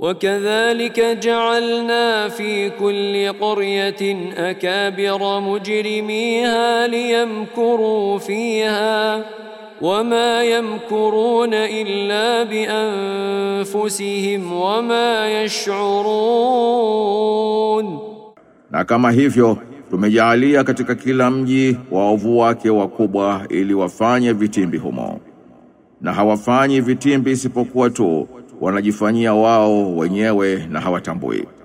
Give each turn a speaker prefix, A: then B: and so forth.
A: وكذلك جعلنا في كل قرية أكابر مجرميها ليمكروا فيها وما يمكرون إلا بأنفسهم وما يشعرون.
B: Na kama hivyo tumejaalia katika kila mji waovu wake wakubwa ili wafanye vitimbi humo, na hawafanyi vitimbi isipokuwa tu wanajifanyia wao wenyewe na hawatambui.